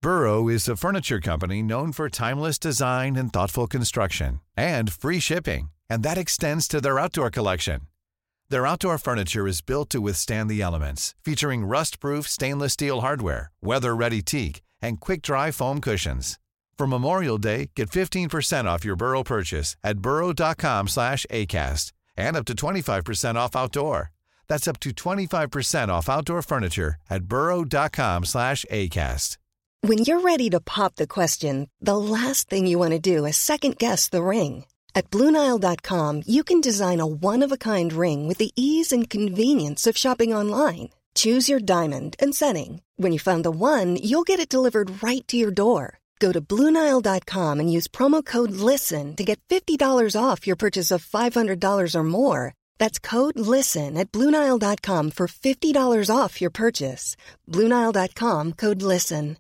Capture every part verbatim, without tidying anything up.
Burrow is a furniture company known for timeless design and thoughtful construction, and free shipping, and that extends to their outdoor collection. Their outdoor furniture is built to withstand the elements, featuring rust-proof stainless steel hardware, weather-ready teak, and quick-dry foam cushions. For Memorial Day, get fifteen percent off your Burrow purchase at burrow.com slash ACAST and up to twenty-five percent off outdoor. That's up to twenty-five percent off outdoor furniture at burrow.com slash ACAST. When you're ready to pop the question, the last thing you want to do is second-guess the ring. At Blue Nile dot com, you can design a one-of-a-kind ring with the ease and convenience of shopping online. Choose your diamond and setting. When you find the one, you'll get it delivered right to your door. Go to Blue Nile dot com and use promo code LISTEN to get fifty dollars off your purchase of five hundred dollars or more. That's code LISTEN at Blue Nile dot com for fifty dollars off your purchase. Blue Nile dot com, code LISTEN.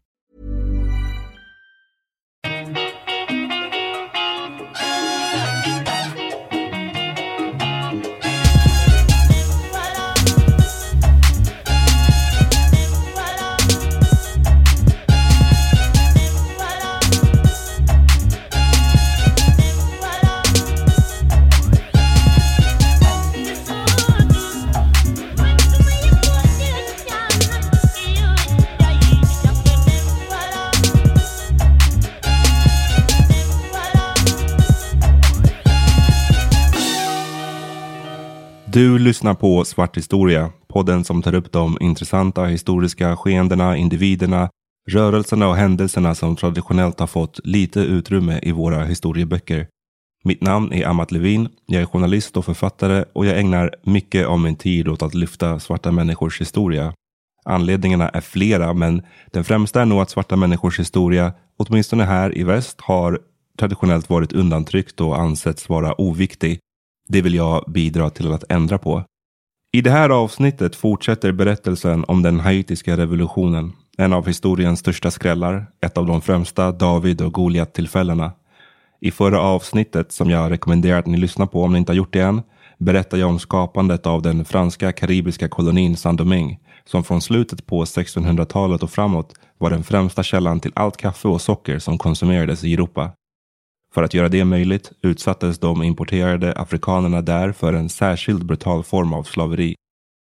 Du lyssnar på Svart historia, podden som tar upp de intressanta historiska skeendena, individerna, rörelserna och händelserna som traditionellt har fått lite utrymme i våra historieböcker. Mitt namn är Amat Levin, jag är journalist och författare och jag ägnar mycket av min tid åt att lyfta svarta människors historia. Anledningarna är flera, men den främsta är nog att svarta människors historia, åtminstone här i väst, har traditionellt varit undantryckt och ansetts vara oviktig. Det vill jag bidra till att ändra på. I det här avsnittet fortsätter berättelsen om den haitiska revolutionen. En av historiens största skrällar, ett av de främsta David och Goliat-tillfällena. I förra avsnittet, som jag rekommenderar att ni lyssnar på om ni inte har gjort det än, berättar jag om skapandet av den franska karibiska kolonin Saint-Domingue, som från slutet på sextonhundratalet och framåt var den främsta källan till allt kaffe och socker som konsumerades i Europa. För att göra det möjligt utsattes de importerade afrikanerna där för en särskild brutal form av slaveri.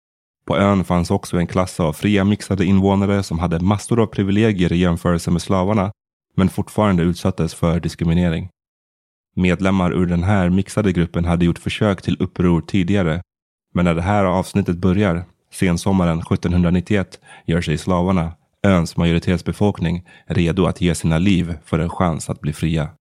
På ön fanns också en klass av fria mixade invånare som hade massor av privilegier i jämförelse med slavarna, men fortfarande utsattes för diskriminering. Medlemmar ur den här mixade gruppen hade gjort försök till uppror tidigare, men när det här avsnittet börjar, sensommaren sjuttonhundranittioett, gör sig slavarna, öns majoritetsbefolkning, redo att ge sina liv för en chans att bli fria.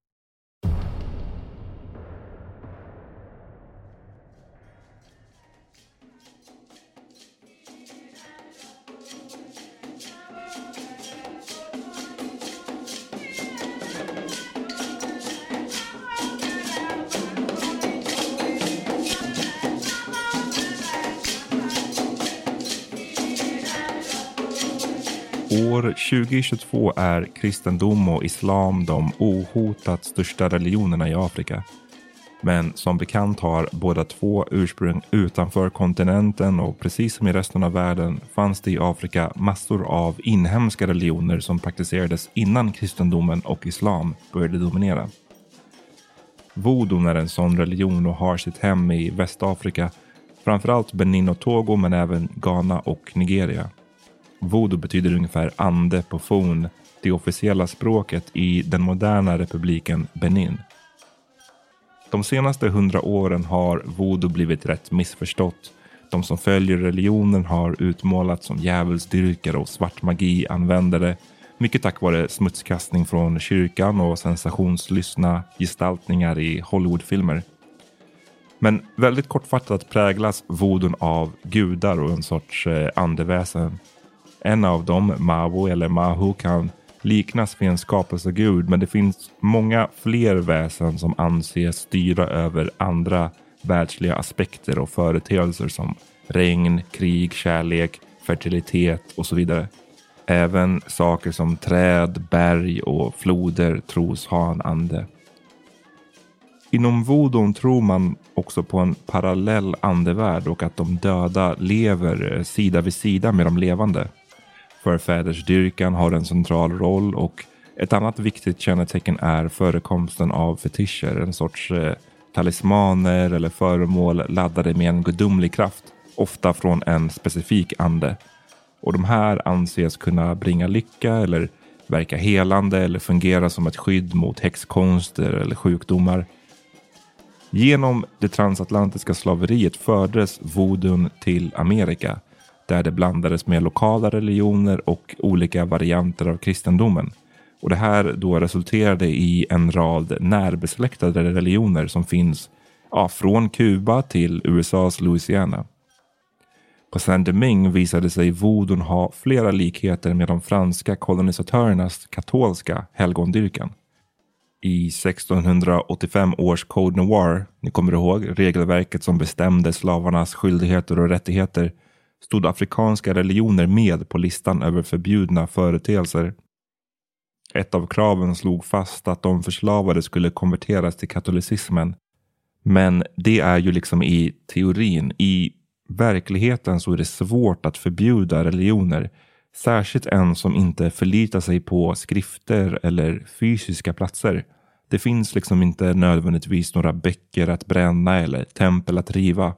År tjugohundratjugotvå är kristendom och islam de ohotat största religionerna i Afrika. Men som bekant har båda två ursprung utanför kontinenten och precis som i resten av världen fanns det i Afrika massor av inhemska religioner som praktiserades innan kristendomen och islam började dominera. Voodoo är en sån religion och har sitt hem i Västafrika, framförallt Benin och Togo men även Ghana och Nigeria. Voodoo betyder ungefär ande på fon, det officiella språket i den moderna republiken Benin. De senaste hundra åren har voodoo blivit rätt missförstått. De som följer religionen har utmålats som djävulsdyrkare och svart magi-användare. Mycket tack vare smutskastning från kyrkan och sensationslystna gestaltningar i Hollywoodfilmer. Men väldigt kortfattat präglas voodoo av gudar och en sorts eh, andeväsen. En av dem, Mawu eller Mahu, kan liknas vid en skapelsegud, men det finns många fler väsen som anses styra över andra världsliga aspekter och företeelser som regn, krig, kärlek, fertilitet och så vidare. Även saker som träd, berg och floder tros ha en ande. Inom voodoo tror man också på en parallell andevärld och att de döda lever sida vid sida med de levande. Förfädersdyrkan har en central roll och ett annat viktigt kännetecken är förekomsten av fetischer, en sorts eh, talismaner eller föremål laddade med en gudomlig kraft, ofta från en specifik ande. Och de här anses kunna bringa lycka eller verka helande eller fungera som ett skydd mot häxkonster eller sjukdomar. Genom det transatlantiska slaveriet fördes voodoo till Amerika, där det blandades med lokala religioner och olika varianter av kristendomen. Och det här då resulterade i en rad närbesläktade religioner som finns ja, från Kuba till U S A:s Louisiana. På Saint-Domingue visade sig voodoo ha flera likheter med de franska kolonisatörernas katolska helgondyrkan. I sextonhundraåttiofem års Code Noir, ni kommer ihåg regelverket som bestämde slavarnas skyldigheter och rättigheter, stod afrikanska religioner med på listan över förbjudna företeelser. Ett av kraven slog fast att de förslavade skulle konverteras till katolicismen. Men det är ju liksom i teorin. I verkligheten så är det svårt att förbjuda religioner. Särskilt en som inte förlitar sig på skrifter eller fysiska platser. Det finns liksom inte nödvändigtvis några böcker att bränna eller tempel att riva.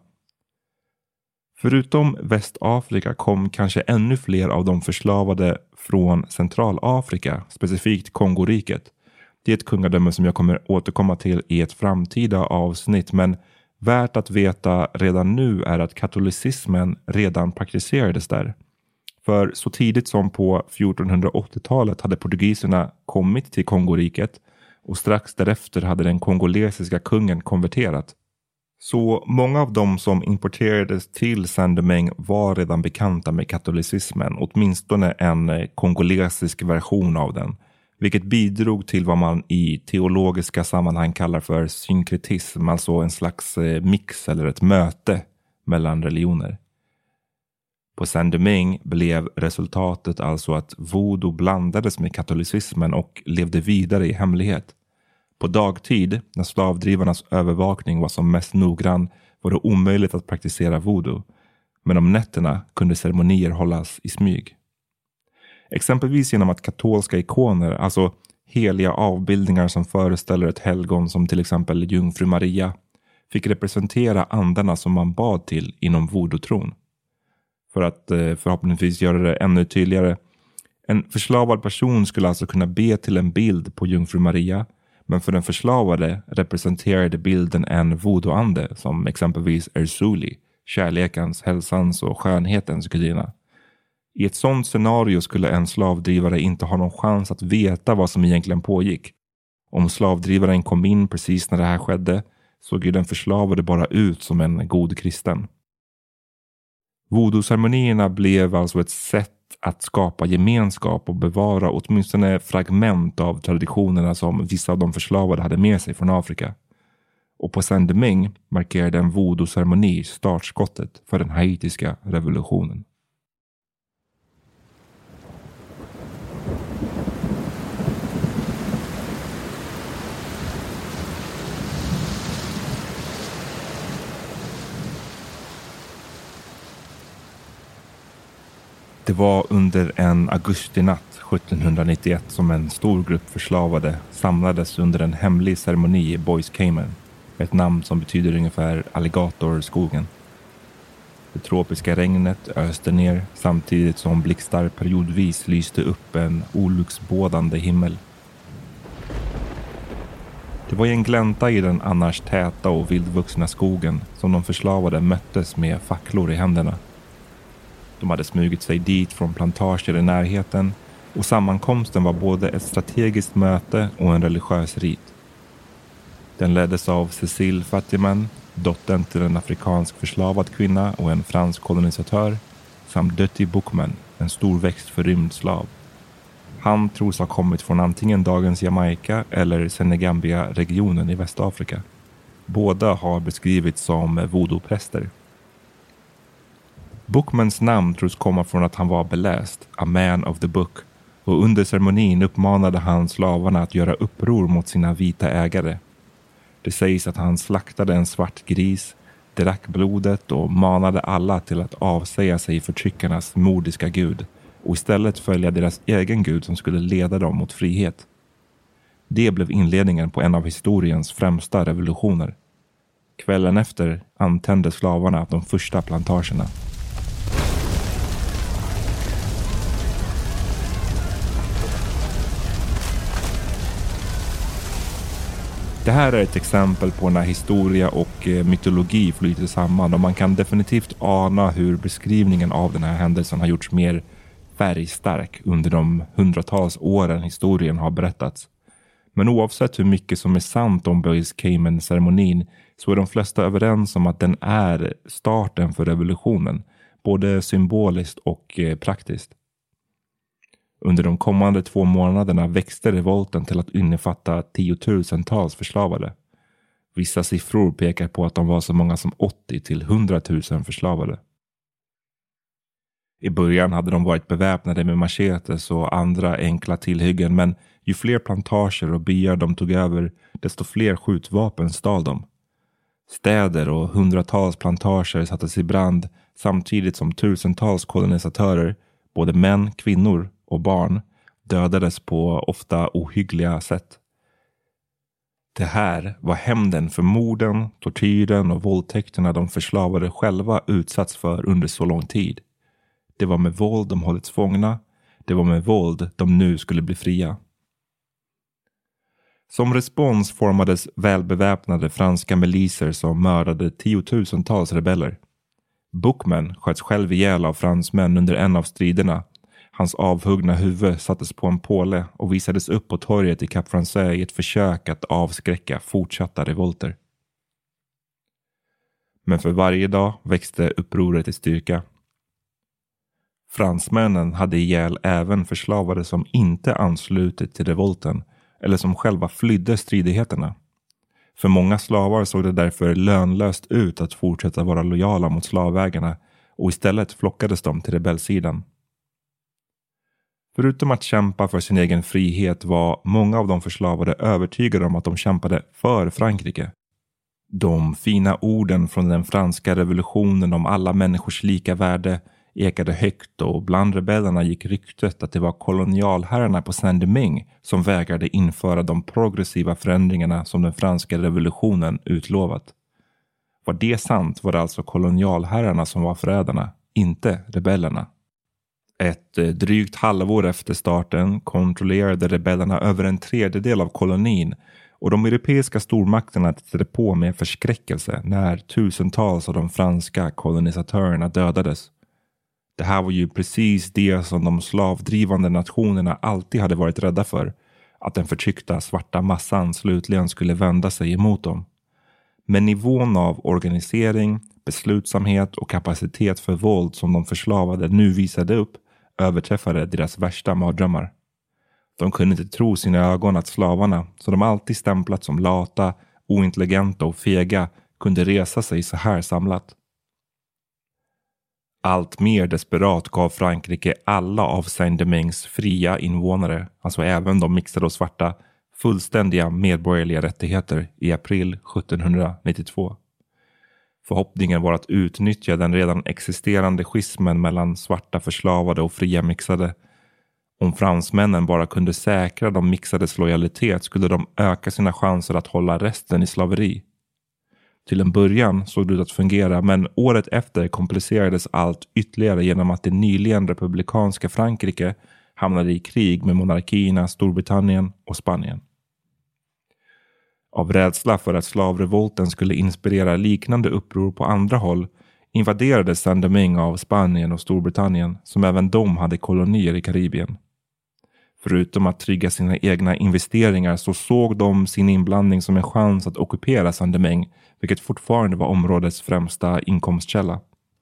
Förutom Västafrika kom kanske ännu fler av de förslavade från Centralafrika, specifikt Kongoriket. Det är ett kungadöme som jag kommer återkomma till i ett framtida avsnitt, men värt att veta redan nu är att katolicismen redan praktiserades där. För så tidigt som på fjortonhundraåttiotalet hade portugiserna kommit till Kongoriket och strax därefter hade den kongolesiska kungen konverterat. Så många av dem som importerades till Saint-Domingue var redan bekanta med katolicismen, åtminstone en kongolesisk version av den, vilket bidrog till vad man i teologiska sammanhang kallar för synkretism, alltså en slags mix eller ett möte mellan religioner. På Saint-Domingue blev resultatet alltså att voodoo blandades med katolicismen och levde vidare i hemlighet. På dagtid, när slavdrivarnas övervakning var som mest noggrann, var det omöjligt att praktisera voodoo. Men om nätterna kunde ceremonier hållas i smyg. Exempelvis genom att katolska ikoner, alltså heliga avbildningar som föreställer ett helgon som till exempel Jungfru Maria, fick representera andarna som man bad till inom voodoo-tron. För att förhoppningsvis göra det ännu tydligare. En förslavad person skulle alltså kunna be till en bild på Jungfru Maria, men för den förslavade representerade bilden en voodoo-ande som exempelvis Ersuli, kärlekens, hälsans och skönhetens gudinna. I ett sådant scenario skulle en slavdrivare inte ha någon chans att veta vad som egentligen pågick. Om slavdrivaren kom in precis när det här skedde såg ju den förslavade bara ut som en god kristen. Voodoo-ceremonierna blev alltså ett sätt att skapa gemenskap och bevara åtminstone fragment av traditionerna som vissa av de förslavade hade med sig från Afrika. Och på Saint-Domingue markerade en voodoo-ceremoni startskottet för den haitiska revolutionen. Det var under en augustinatt sjuttonhundranittioett som en stor grupp förslavade samlades under en hemlig ceremoni i Boys Cayman, ett namn som betyder ungefär alligatorskogen. Det tropiska regnet öste ner samtidigt som blixtar periodvis lyste upp en olycksbådande himmel. Det var i en glänta i den annars täta och vildvuxna skogen som de förslavade möttes med facklor i händerna. De hade smugit sig dit från plantager i närheten och sammankomsten var både ett strategiskt möte och en religiös rit. Den leddes av Cécile Fatiman, dottern till en afrikansk förslavad kvinna och en fransk kolonisatör, samt Dutty Bookman, en storväxt förrymd slav. Han tros ha kommit från antingen dagens Jamaica eller Senegambia-regionen i Västafrika. Båda har beskrivits som voodoo-präster. Bookmans namn tros komma från att han var beläst, a man of the book, och under ceremonin uppmanade han slavarna att göra uppror mot sina vita ägare. Det sägs att han slaktade en svart gris, drack blodet och manade alla till att avsäga sig förtryckarnas mordiska gud, och istället följa deras egen gud som skulle leda dem mot frihet. Det blev inledningen på en av historiens främsta revolutioner. Kvällen efter antände slavarna de första plantagerna. Det här är ett exempel på när historia och mytologi flyter samman, och man kan definitivt ana hur beskrivningen av den här händelsen har gjorts mer färgstark under de hundratals åren historien har berättats. Men oavsett hur mycket som är sant om Boys Cayman-ceremonin så är de flesta överens om att den är starten för revolutionen, både symboliskt och praktiskt. Under de kommande två månaderna växte revolten till att innefatta tiotusentals förslavade. Vissa siffror pekar på att de var så många som åttio till hundratusen förslavade. I början hade de varit beväpnade med machetes och andra enkla tillhyggen, men ju fler plantager och byar de tog över, desto fler skjutvapen stal de. Städer och hundratals plantager sattes i brand samtidigt som tusentals kolonisatörer, både män, kvinnor och barn, dödades på ofta ohyggliga sätt. Det här var hämnden för morden, tortyren och våldtäkterna de förslavade själva utsatts för under så lång tid. Det var med våld de hållits fångna. Det var med våld de nu skulle bli fria. Som respons formades välbeväpnade franska miliser som mördade tiotusentals rebeller. Bookman sköts själv ihjäl av fransmän under en av striderna. Hans avhuggna huvud sattes på en påle och visades upp på torget i Cap Français i ett försök att avskräcka fortsatta revolter. Men för varje dag växte upproret i styrka. Fransmännen hade ihjäl även förslavade som inte anslutit till revolten eller som själva flydde stridigheterna. För många slavar såg det därför lönlöst ut att fortsätta vara lojala mot slavägarna, och istället flockades de till rebellsidan. Förutom att kämpa för sin egen frihet var många av de förslavade övertygade om att de kämpade för Frankrike. De fina orden från den franska revolutionen om alla människors lika värde ekade högt, och bland rebellerna gick ryktet att det var kolonialherrarna på Saint-Domingue som vägrade införa de progressiva förändringarna som den franska revolutionen utlovat. Var det sant var det alltså kolonialherrarna som var förrädarna, inte rebellerna. Ett drygt halvår efter starten kontrollerade rebellerna över en tredjedel av kolonin, och de europeiska stormakterna tittade på med förskräckelse när tusentals av de franska kolonisatörerna dödades. Det här var ju precis det som de slavdrivande nationerna alltid hade varit rädda för, att den förtryckta svarta massan slutligen skulle vända sig emot dem. Men nivån av organisering, beslutsamhet och kapacitet för våld som de förslavade nu visade upp överträffade deras värsta mardrömmar. De kunde inte tro sina ögon att slavarna, som de alltid stämplat som lata, ointelligenta och fega, kunde resa sig så här samlat. Allt mer desperat gav Frankrike alla av Saint-Domingues fria invånare, alltså även de mixade och svarta, fullständiga medborgerliga rättigheter i april sjuttonhundranittiotvå. Förhoppningen var att utnyttja den redan existerande schismen mellan svarta förslavade och fria mixade. Om fransmännen bara kunde säkra de mixades lojalitet skulle de öka sina chanser att hålla resten i slaveri. Till en början såg det ut att fungera, men året efter komplicerades allt ytterligare genom att det nyligen republikanska Frankrike hamnade i krig med monarkierna Storbritannien och Spanien. Av rädsla för att slavrevolten skulle inspirera liknande uppror på andra håll invaderades Saint-Domingue av Spanien och Storbritannien, som även de hade kolonier i Karibien. Förutom att trygga sina egna investeringar så såg de sin inblandning som en chans att ockupera Saint-Domingue, vilket fortfarande var områdets främsta inkomstkälla.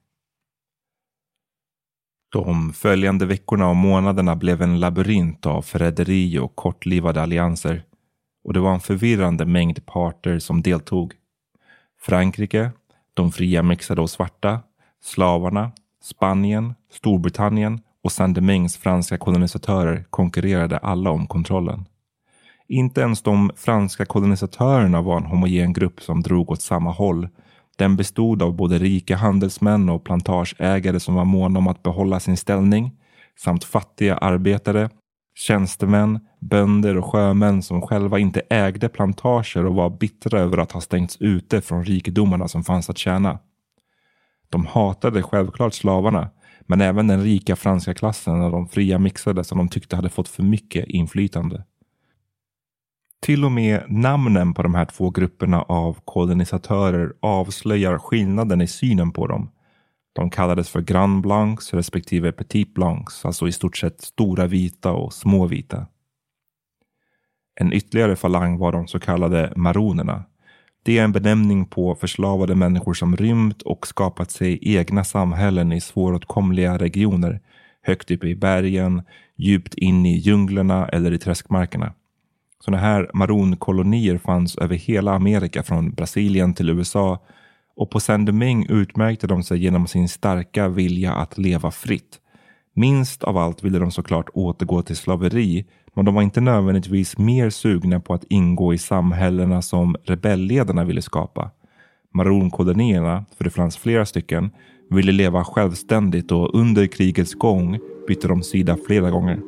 De följande veckorna och månaderna blev en labyrint av förräderi och kortlivade allianser, och det var en förvirrande mängd parter som deltog. Frankrike, de fria mixade och svarta, slavarna, Spanien, Storbritannien och Saint-Domingues franska kolonisatörer konkurrerade alla om kontrollen. Inte ens de franska kolonisatörerna var en homogen grupp som drog åt samma håll. Den bestod av både rika handelsmän och plantageägare som var måna om att behålla sin ställning, samt fattiga arbetare, tjänstemän, bönder och sjömän som själva inte ägde plantager och var bittra över att ha stängts ute från rikedomarna som fanns att tjäna. De hatade självklart slavarna, men även den rika franska klassen och de fria mixade som de tyckte hade fått för mycket inflytande. Till och med namnen på de här två grupperna av kolonisatörer avslöjar skillnaden i synen på dem. De kallades för Grand Blancs respektive Petit Blancs, alltså i stort sett stora vita och små vita. En ytterligare falang var de så kallade maronerna. Det är en benämning på förslavade människor som rymt och skapat sig egna samhällen i svåråtkomliga regioner, högt uppe i bergen, djupt in i djunglerna eller i träskmarkerna. Sådana här maronkolonier fanns över hela Amerika från Brasilien till U S A, och på Saint-Domingue utmärkte de sig genom sin starka vilja att leva fritt. Minst av allt ville de såklart återgå till slaveri, men de var inte nödvändigtvis mer sugna på att ingå i samhällena som rebellledarna ville skapa. Maronkolonierna, för det fanns flera stycken, ville leva självständigt och under krigets gång bytte de sida flera gånger.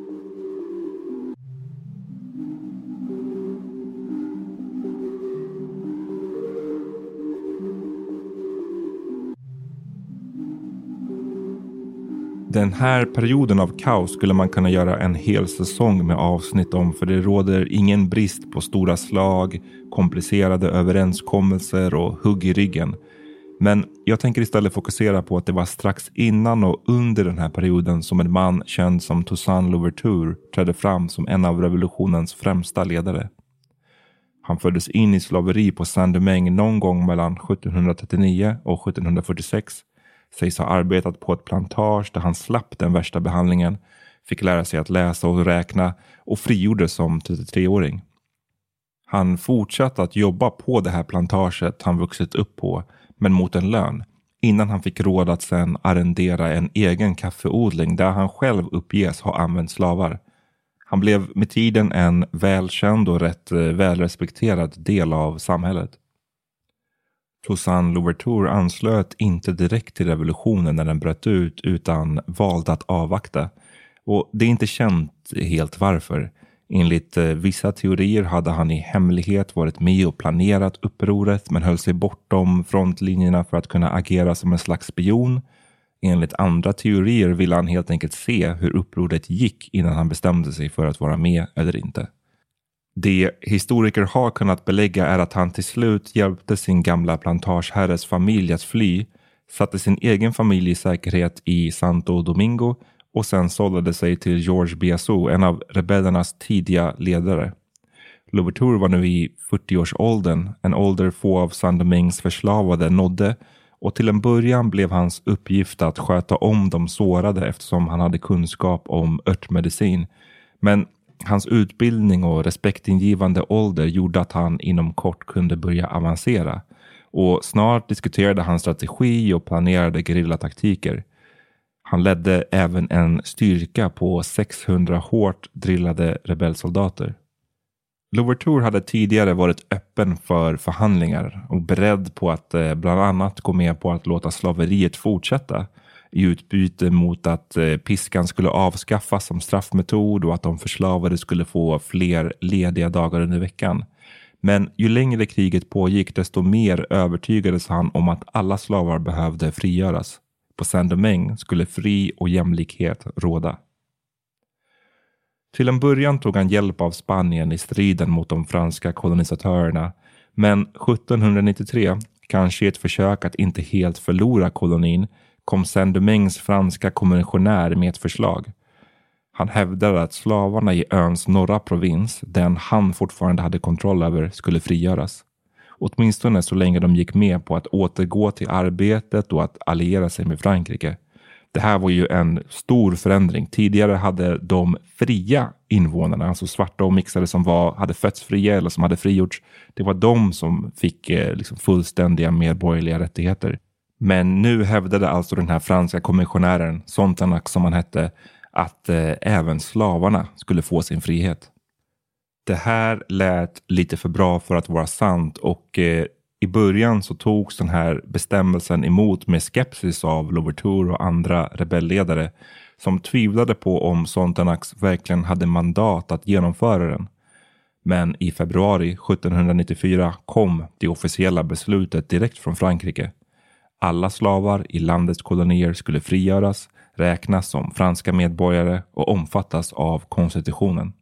Den här perioden av kaos skulle man kunna göra en hel säsong med avsnitt om, för det råder ingen brist på stora slag, komplicerade överenskommelser och hugg i ryggen. Men jag tänker istället fokusera på att det var strax innan och under den här perioden som en man känd som Toussaint Louverture trädde fram som en av revolutionens främsta ledare. Han föddes in i slaveri på Saint-Domingue någon gång mellan sjuttonhundratrettionio och sjuttonhundrafyrtiosex. Sägs ha arbetat på ett plantage där han slapp den värsta behandlingen, fick lära sig att läsa och räkna och frigjordes som trettiotre-åring. Han fortsatte att jobba på det här plantaget han vuxit upp på, men mot en lön, innan han fick råd att sedan arrendera en egen kaffeodling där han själv uppges ha använt slavar. Han blev med tiden en välkänd och rätt välrespekterad del av samhället. Toussaint Louverture anslöt inte direkt till revolutionen när den bröt ut, utan valde att avvakta. Och det är inte känt helt varför. Enligt vissa teorier hade han i hemlighet varit med och planerat upproret, men höll sig bortom frontlinjerna för att kunna agera som en slags spion. Enligt andra teorier ville han helt enkelt se hur upproret gick innan han bestämde sig för att vara med eller inte. Det historiker har kunnat belägga är att han till slut hjälpte sin gamla plantageherres familj att fly, satte sin egen familj i säkerhet i Santo Domingo och sen sållade sig till Georges Biassou, en av rebellernas tidiga ledare. Louverture var nu i fyrtio-årsåldern, en ålder få av Saint-Domingues förslavade nådde, och till en början blev hans uppgift att sköta om de sårade eftersom han hade kunskap om örtmedicin. Men hans utbildning och respektingivande ålder gjorde att han inom kort kunde börja avancera. Och snart diskuterade han strategi och planerade gerillataktiker. Han ledde även en styrka på sexhundra hårt drillade rebellsoldater. Louverture hade tidigare varit öppen för förhandlingar och beredd på att eh, bland annat gå med på att låta slaveriet fortsätta i utbyte mot att eh, piskan skulle avskaffas som straffmetod och att de förslavade skulle få fler lediga dagar under veckan. Men ju längre kriget pågick desto mer övertygades han om att alla slavar behövde frigöras. På Saint-Domingue skulle fri och jämlikhet råda. Till en början tog han hjälp av Spanien i striden mot de franska kolonisatörerna, men sjuttonhundranittiotre, kanske i ett försök att inte helt förlora kolonin, kom Saint-Domingues franska kommissionär med ett förslag. Han hävdade att slavarna i öns norra provins, den han fortfarande hade kontroll över, skulle frigöras. Åtminstone så länge de gick med på att återgå till arbetet och att alliera sig med Frankrike. Det här var ju en stor förändring. Tidigare hade de fria invånarna, alltså svarta och mixade som var, hade fötts fria eller som hade frigjorts, det var de som fick eh, liksom fullständiga medborgerliga rättigheter. Men nu hävdade alltså den här franska kommissionären, Sontanak som han hette, att eh, även slavarna skulle få sin frihet. Det här lät lite för bra för att vara sant, och eh, i början så togs den här bestämmelsen emot med skepsis av Louverture och andra rebellledare som tvivlade på om Sontenax verkligen hade mandat att genomföra den. Men i februari sjuttonhundranittiofyra kom det officiella beslutet direkt från Frankrike. Alla slavar i landets kolonier skulle frigöras, räknas som franska medborgare och omfattas av konstitutionen.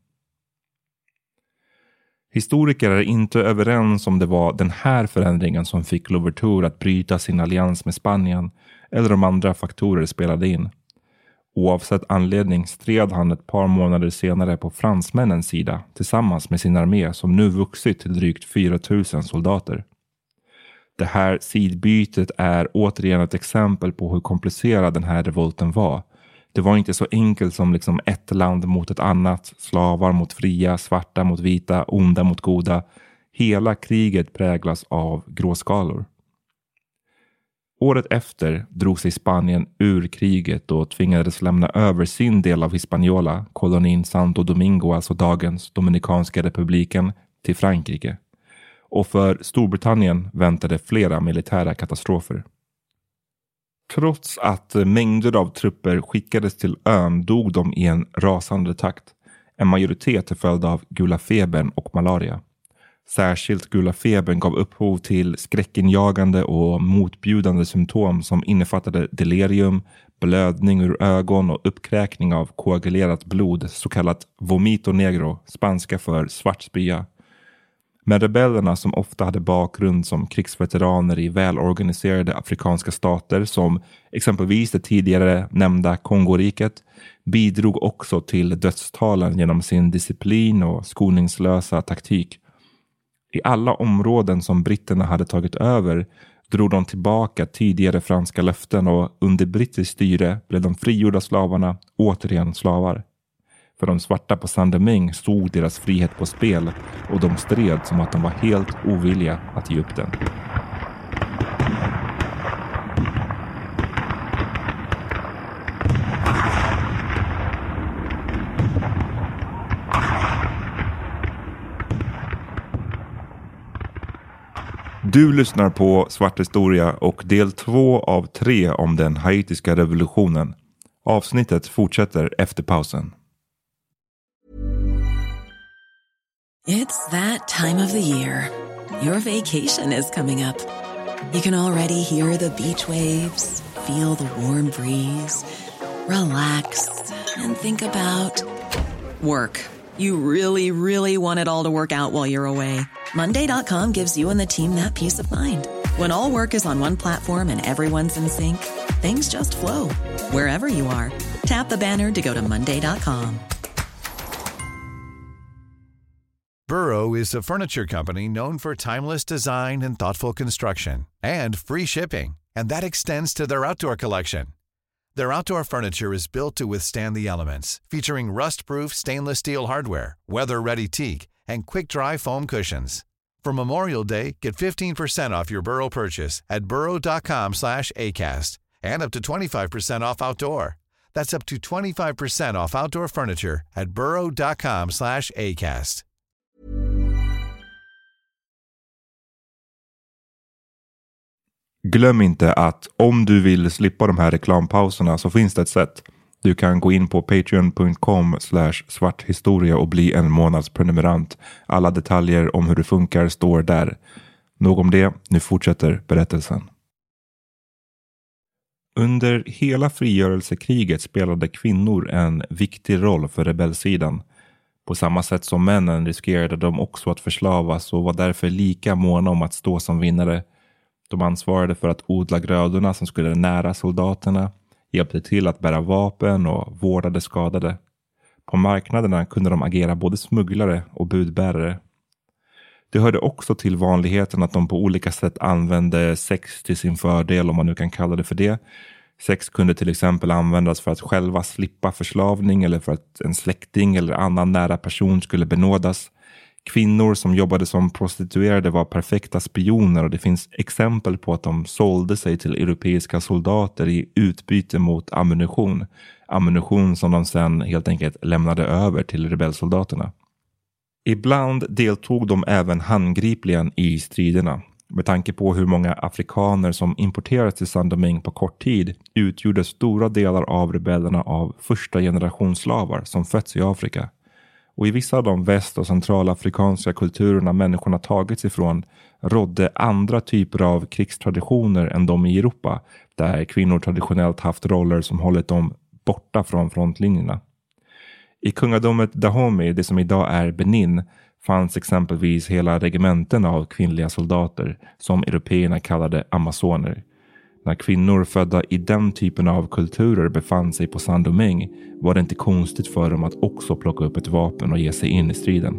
Historiker är inte överens om det var den här förändringen som fick Louverture att bryta sin allians med Spanien eller om andra faktorer spelade in. Oavsett anledning stred han ett par månader senare på fransmännens sida tillsammans med sin armé som nu vuxit till drygt fyra tusen soldater. Det här sidbytet är återigen ett exempel på hur komplicerad den här revolten var. Det var inte så enkelt som liksom ett land mot ett annat, slavar mot fria, svarta mot vita, onda mot goda. Hela kriget präglas av gråskalor. Året efter drog sig Spanien ur kriget och tvingades lämna över sin del av Hispaniola, kolonin Santo Domingo, alltså dagens Dominikanska republiken, till Frankrike. Och för Storbritannien väntade flera militära katastrofer. Trots att mängder av trupper skickades till ön dog de i en rasande takt. En majoritet till följd av gula febern och malaria. Särskilt gula febern gav upphov till skräckinjagande och motbjudande symptom som innefattade delirium, blödning ur ögon och uppkräkning av koagulerat blod, så kallat vomito negro, spanska för svart spya. Men rebellerna, som ofta hade bakgrund som krigsveteraner i välorganiserade afrikanska stater som exempelvis det tidigare nämnda Kongoriket, bidrog också till dödstalen genom sin disciplin och skoningslösa taktik. I alla områden som britterna hade tagit över drog de tillbaka tidigare franska löften och under brittiskt styre blev de frigjorda slavarna återigen slavar. För de svarta på Saint-Domingue stod deras frihet på spel och de stred som att de var helt ovilliga att ge upp den. Du lyssnar på Svart historia och del två av tre om den haitiska revolutionen. Avsnittet fortsätter efter pausen. It's that time of the year. Your vacation is coming up. You can already hear the beach waves, feel the warm breeze, relax and think about work. You really, really want it all to work out while you're away. Monday dot com gives you and the team that peace of mind. When all work is on one platform and everyone's in sync, things just flow. Wherever you are, tap the banner to go to monday dot com. Burrow is a furniture company known for timeless design and thoughtful construction, and free shipping, and that extends to their outdoor collection. Their outdoor furniture is built to withstand the elements, featuring rust-proof stainless steel hardware, weather-ready teak, and quick-dry foam cushions. For Memorial Day, get fifteen percent off your Burrow purchase at burrow dot com slash acast, and up to twenty-five percent off outdoor. That's up to twenty-five percent off outdoor furniture at burrow dot com slash acast. Glöm inte att om du vill slippa de här reklampauserna så finns det ett sätt. Du kan gå in på patreon dot com slash svarthistoria och bli en månadsprenumerant. Alla detaljer om hur det funkar står där. Nog om det, nu fortsätter berättelsen. Under hela frigörelsekriget spelade kvinnor en viktig roll för rebellsidan. På samma sätt som männen riskerade de också att förslavas och var därför lika måna om att stå som vinnare. De ansvarade för att odla grödorna som skulle nära soldaterna, hjälpte till att bära vapen och vårdade skadade. På marknaderna kunde de agera både smugglare och budbärare. Det hörde också till vanligheten att de på olika sätt använde sex till sin fördel, om man nu kan kalla det för det. Sex kunde till exempel användas för att själva slippa förslavning eller för att en släkting eller annan nära person skulle benådas. Kvinnor som jobbade som prostituerade var perfekta spioner och det finns exempel på att de sålde sig till europeiska soldater i utbyte mot ammunition. Ammunition som de sedan helt enkelt lämnade över till rebellsoldaterna. Ibland deltog de även handgripligen i striderna. Med tanke på hur många afrikaner som importerades till Saint-Domingue på kort tid utgjorde stora delar av rebellerna av första generationsslavar som fötts i Afrika. Och i vissa av de väst- och centralafrikanska kulturerna människorna tagits ifrån rådde andra typer av krigstraditioner än de i Europa, där kvinnor traditionellt haft roller som hållit dem borta från frontlinjerna. I kungadömet Dahomey, det som idag är Benin, fanns exempelvis hela regementen av kvinnliga soldater som européerna kallade amazoner. När kvinnor födda i den typen av kulturer befann sig på Saint-Domingue var det inte konstigt för dem att också plocka upp ett vapen och ge sig in i striden.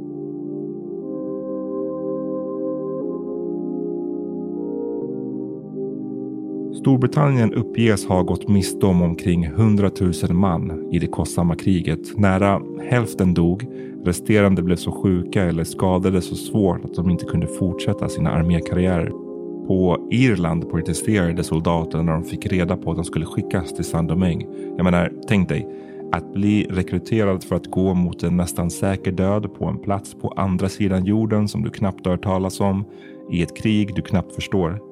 Storbritannien uppges ha gått miste om omkring hundratusen man i det kostsamma kriget. Nära hälften dog, resterande blev så sjuka eller skadade så svårt att de inte kunde fortsätta sina armékarriärer. På Irland protesterade soldaterna när de fick reda på att de skulle skickas till Saint-Domingue. Jag menar, tänk dig, att bli rekryterad för att gå mot en nästan säker död på en plats på andra sidan jorden som du knappt hör talas om, i ett krig du knappt förstår.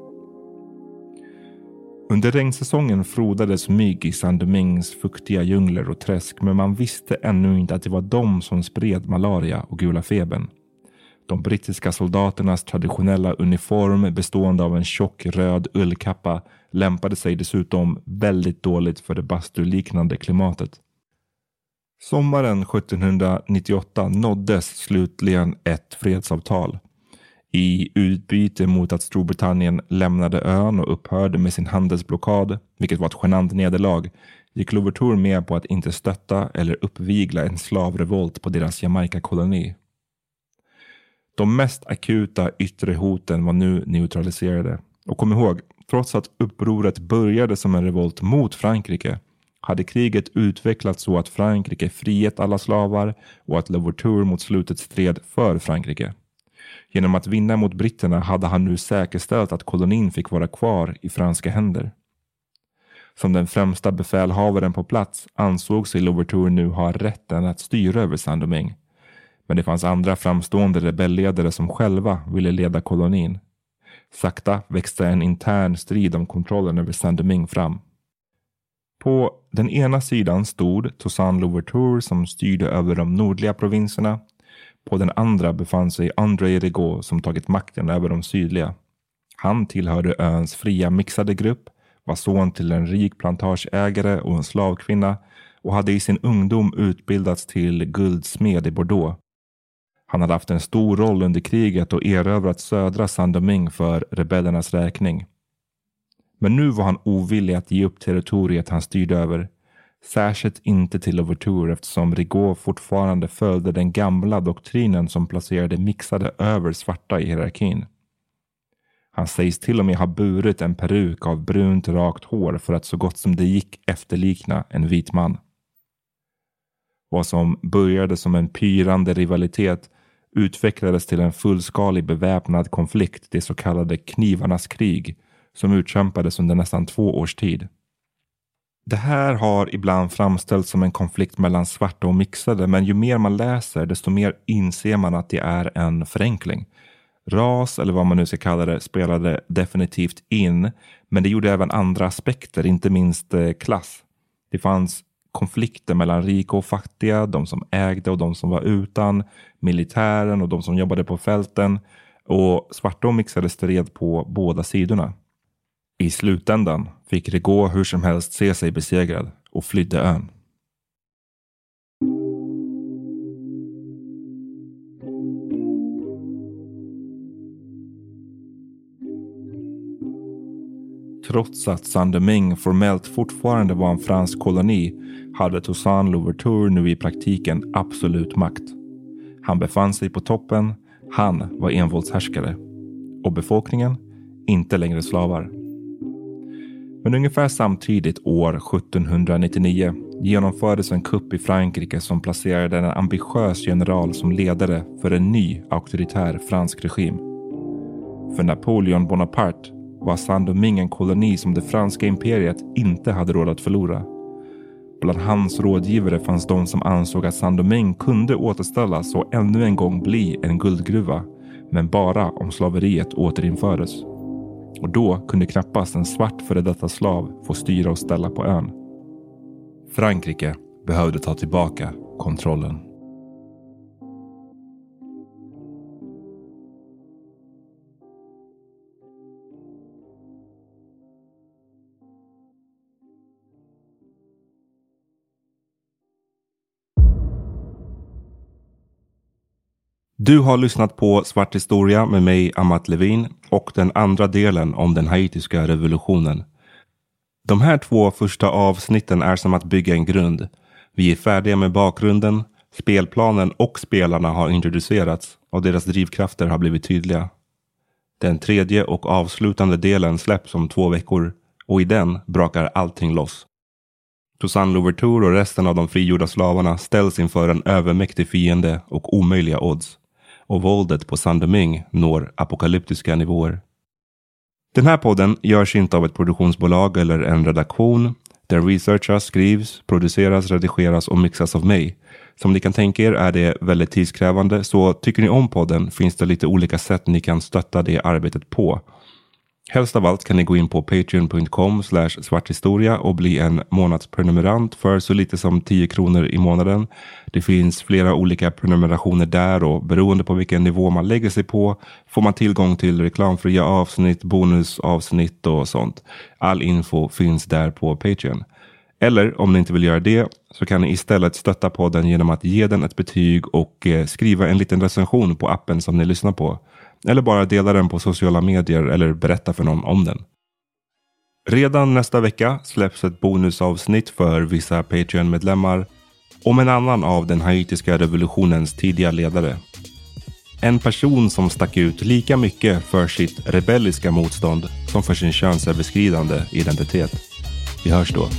Under regnsäsongen frodades mygg i Saint-Domingues fuktiga djungler och träsk, men man visste ännu inte att det var de som spred malaria och gula febern. De brittiska soldaternas traditionella uniform bestående av en tjock röd ullkappa lämpade sig dessutom väldigt dåligt för det bastuliknande klimatet. Sommaren sjuttonhundranittioåtta nåddes slutligen ett fredsavtal. I utbyte mot att Storbritannien lämnade ön och upphörde med sin handelsblockad, vilket var ett genant nederlag, gick Louverture med på att inte stötta eller uppvigla en slavrevolt på deras Jamaica-koloni. De mest akuta yttre hoten var nu neutraliserade. Och kom ihåg, trots att upproret började som en revolt mot Frankrike, hade kriget utvecklats så att Frankrike frihet alla slavar och att Louverture mot slutet stred för Frankrike. Genom att vinna mot britterna hade han nu säkerställt att kolonin fick vara kvar i franska händer. Som den främsta befälhavaren på plats ansåg sig Louverture nu ha rätten att styra över Saint-Domingue. Men det fanns andra framstående rebellledare som själva ville leda kolonin. Sakta växte en intern strid om kontrollen över Saint-Domingue fram. På den ena sidan stod Toussaint Louverture som styrde över de nordliga provinserna. På den andra befann sig André Rigaud som tagit makten över de sydliga. Han tillhörde öns fria mixade grupp, var son till en rik plantageägare och en slavkvinna och hade i sin ungdom utbildats till guldsmed i Bordeaux. Han hade haft en stor roll under kriget och erövrat södra Saint-Domingue för rebellernas räkning. Men nu var han ovillig att ge upp territoriet han styrde över. Särskilt inte till Louverture eftersom Rigaud fortfarande följde den gamla doktrinen som placerade mixade över svarta i hierarkin. Han sägs till och med ha burit en peruk av brunt rakt hår för att så gott som det gick efterlikna en vit man. Vad som började som en pyrande rivalitet utvecklades till en fullskalig beväpnad konflikt, det så kallade knivarnas krig, som utkämpades under nästan två års tid. Det här har ibland framställts som en konflikt mellan svarta och mixade, men ju mer man läser desto mer inser man att det är en förenkling. Ras, eller vad man nu ska kalla det, spelade definitivt in, men det gjorde även andra aspekter, inte minst klass. Det fanns konflikter mellan rika och fattiga, de som ägde och de som var utan, militären och de som jobbade på fälten, och svarta och mixade stred på båda sidorna. I slutändan fick Rigaud hur som helst se sig besegrad och flydde ön. Trots att Saint-Domingue formellt fortfarande var en fransk koloni hade Toussaint Louverture nu i praktiken absolut makt. Han befann sig på toppen, han var envåldshärskare. Och befolkningen inte längre slavar. Men ungefär samtidigt år sjuttonhundranittionio genomfördes en kupp i Frankrike som placerade en ambitiös general som ledare för en ny auktoritär fransk regim. För Napoleon Bonaparte var Saint-Domingue en koloni som det franska imperiet inte hade råd att förlora. Bland hans rådgivare fanns de som ansåg att Saint-Domingue kunde återställas och ännu en gång bli en guldgruva. men bara om slaveriet återinfördes. Och då kunde knappast en svart före detta slav få styra och ställa på ön. Frankrike behövde ta tillbaka kontrollen. Du har lyssnat på Svart historia med mig, Amat Levin, och den andra delen om den haitiska revolutionen. De här två första avsnitten är som att bygga en grund. Vi är färdiga med bakgrunden, spelplanen och spelarna har introducerats och deras drivkrafter har blivit tydliga. Den tredje och avslutande delen släpps om två veckor och i den brakar allting loss. Toussaint Louverture och resten av de frigjorda slavarna ställs inför en övermäktig fiende och omöjliga odds. Och våldet på Saint-Domingue når apokalyptiska nivåer. Den här podden görs inte av ett produktionsbolag eller en redaktion. Den researchas, skrivs, produceras, redigeras och mixas av mig. Som ni kan tänka er är det väldigt tidskrävande, så tycker ni om podden finns det lite olika sätt ni kan stötta det arbetet på. Helst av allt kan ni gå in på patreon punkt com slash svarthistoria och bli en månadsprenumerant för så lite som tio kronor i månaden. Det finns flera olika prenumerationer där och beroende på vilken nivå man lägger sig på får man tillgång till reklamfria avsnitt, bonusavsnitt och sånt. All info finns där på Patreon. Eller om ni inte vill göra det så kan ni istället stötta podden genom att ge den ett betyg och skriva en liten recension på appen som ni lyssnar på. Eller bara dela den på sociala medier eller berätta för någon om den. Redan nästa vecka släpps ett bonusavsnitt för vissa Patreon-medlemmar om en annan av den haitiska revolutionens tidiga ledare. En person som stack ut lika mycket för sitt rebelliska motstånd som för sin könsöverskridande identitet. Vi hörs då.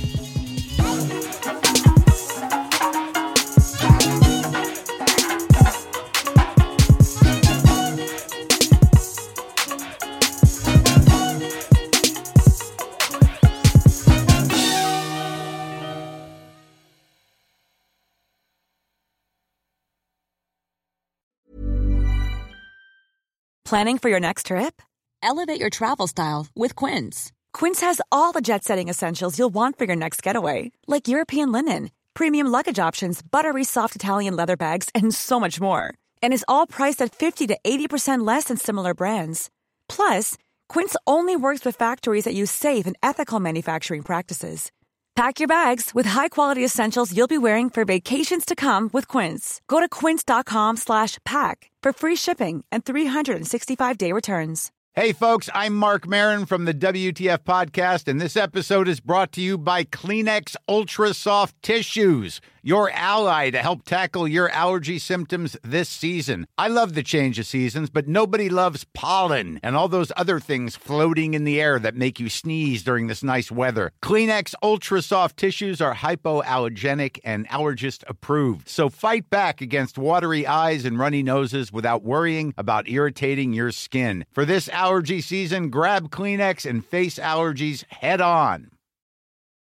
Planning for your next trip? Elevate your travel style with Quince. Quince has all the jet-setting essentials you'll want for your next getaway, like European linen, premium luggage options, buttery soft Italian leather bags, and so much more. And is all priced at fifty to eighty percent less than similar brands. Plus, Quince only works with factories that use safe and ethical manufacturing practices. Pack your bags with high-quality essentials you'll be wearing for vacations to come with Quince. Go to quince.com slash pack for free shipping and three sixty-five day returns. Hey, folks, I'm Mark Maron from the W T F Podcast, and this episode is brought to you by Kleenex Ultra Soft Tissues, your ally to help tackle your allergy symptoms this season. I love the change of seasons, but nobody loves pollen and all those other things floating in the air that make you sneeze during this nice weather. Kleenex Ultra Soft Tissues are hypoallergenic and allergist approved, so fight back against watery eyes and runny noses without worrying about irritating your skin. For this allergy season, grab Kleenex and face allergies head on.